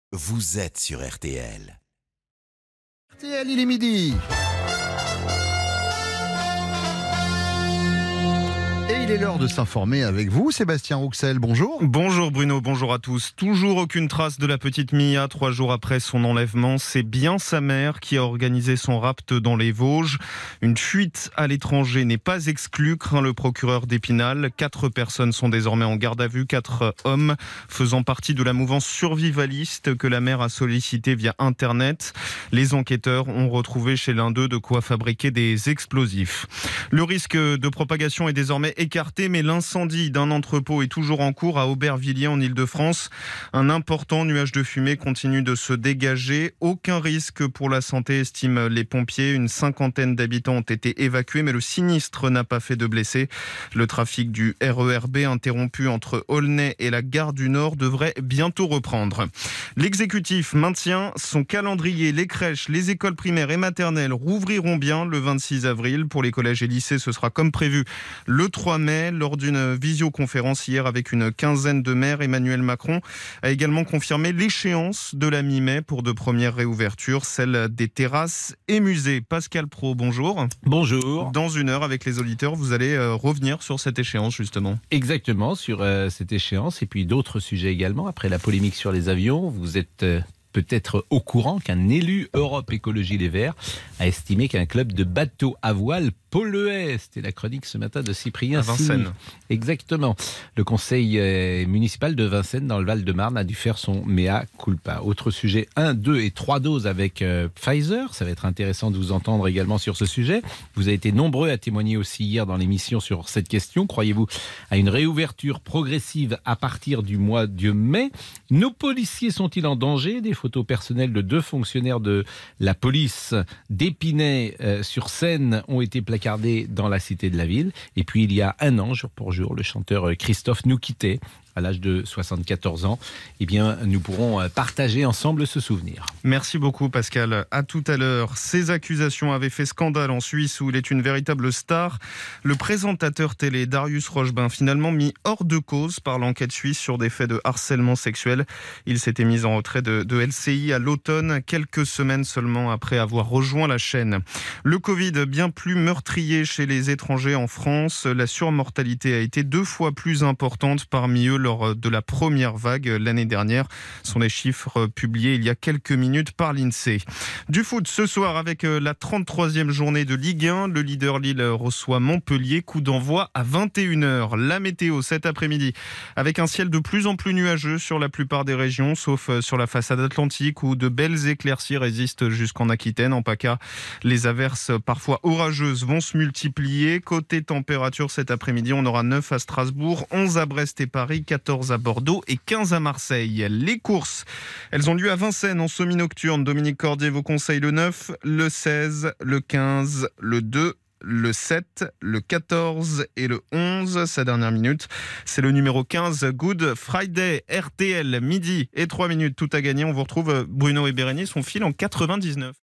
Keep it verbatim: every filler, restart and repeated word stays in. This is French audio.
Vous êtes sur R T L. R T L, il est midi. Et il est l'heure de s'informer avec vous, Sébastien Rouxel, bonjour. Bonjour Bruno, bonjour à tous. Toujours aucune trace de la petite Mia, trois jours après son enlèvement. C'est bien sa mère qui a organisé son rapt dans les Vosges. Une fuite à l'étranger n'est pas exclue, craint le procureur d'Épinal. Quatre personnes sont désormais en garde à vue, quatre hommes faisant partie de la mouvance survivaliste que la mère a sollicité via Internet. Les enquêteurs ont retrouvé chez l'un d'eux de quoi fabriquer des explosifs. Le risque de propagation est désormais écarté, mais l'incendie d'un entrepôt est toujours en cours à Aubervilliers en Île-de-France. Un important nuage de fumée continue de se dégager. Aucun risque pour la santé, estiment les pompiers. Une cinquantaine d'habitants ont été évacués, mais le sinistre n'a pas fait de blessés. Le trafic du R E R B interrompu entre Aulnay et la gare du Nord devrait bientôt reprendre. L'exécutif maintient son calendrier. Les crèches, les écoles primaires et maternelles rouvriront bien le vingt-six avril. Pour les collèges et lycées, ce sera comme prévu le trois mai, lors d'une visioconférence hier avec une quinzaine de maires. Emmanuel Macron a également confirmé l'échéance de la mi-mai pour de premières réouvertures, celle des terrasses et musées. Pascal Praud, bonjour. Bonjour. Dans une heure, avec les auditeurs, vous allez euh, revenir sur cette échéance, justement. Exactement, sur euh, cette échéance et puis d'autres sujets également. Après la polémique sur les avions, vous êtes... Euh peut-être au courant qu'un élu Europe Écologie Les Verts a estimé qu'un club de bateaux à voile polluait. C'était la chronique ce matin de Cyprien à Vincennes. Sini. Exactement. Le conseil municipal de Vincennes dans le Val-de-Marne a dû faire son mea culpa. Autre sujet, un, deux et trois doses avec euh, Pfizer. Ça va être intéressant de vous entendre également sur ce sujet. Vous avez été nombreux à témoigner aussi hier dans l'émission sur cette question. Croyez-vous à une réouverture progressive à partir du mois de mai? Nos policiers sont-ils en danger? Des photos personnelles de deux fonctionnaires de la police d'Épinay euh, sur Seine ont été placardées dans la cité de la ville. Et puis il y a un an, jour pour jour, le chanteur Christophe nous quittait à l'âge de soixante-quatorze ans. Eh bien, nous pourrons partager ensemble ce souvenir. Merci beaucoup Pascal. À tout à l'heure. Ces accusations avaient fait scandale en Suisse où il est une véritable star. Le présentateur télé Darius Rochebin, finalement mis hors de cause par l'enquête suisse sur des faits de harcèlement sexuel. Il s'était mis en retrait de, de L C I à l'automne, quelques semaines seulement après avoir rejoint la chaîne. Le Covid, bien plus meurtrier chez les étrangers en France. La surmortalité a été deux fois plus importante parmi eux lors de la première vague l'année dernière. Ce sont les chiffres publiés il y a quelques minutes par l'INSEE. Du foot ce soir avec la trente-troisième journée de Ligue un. Le leader Lille reçoit Montpellier. Coup d'envoi à vingt et une heures. La météo cet après-midi avec un ciel de plus en plus nuageux sur la plupart des régions, sauf sur la façade atlantique où de belles éclaircies résistent jusqu'en Aquitaine. En PACA, les averses parfois orageuses vont se multiplier. Côté température cet après-midi, on aura neuf à Strasbourg, onze à Brest et Paris, quatorze à Bordeaux et quinze à Marseille. Les courses, elles ont lieu à Vincennes en semi-nocturne. Dominique Cordier vous conseille le neuf, le seize, le quinze, le deux, le sept, le quatorze et le onze. Sa dernière minute, c'est le numéro quinze, Good Friday. R T L, midi et trois minutes, tout à gagner. On vous retrouve Bruno et Bérénice, on file en quatre-vingt-dix-neuf.